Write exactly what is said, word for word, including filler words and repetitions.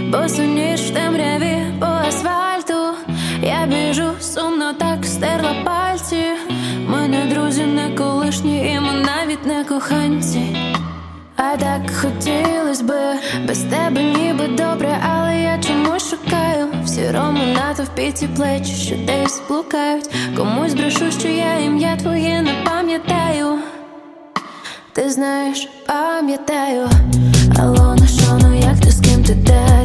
босоніж в темряві по асфальту. Я біжу, сумно так стерла пальці. Ми не друзі, не колишні, і ми навіть не коханці. А так хотілось би, без тебе ніби добре, але я чомусь шукаю в сірому натовпі ці плечі, що десь блукають. Комусь брешу, що я ім'я твоє не пам'ятаю. Ти знаєш, пам'ятаю. Алло, ну що, ну як ти, з ким ти де?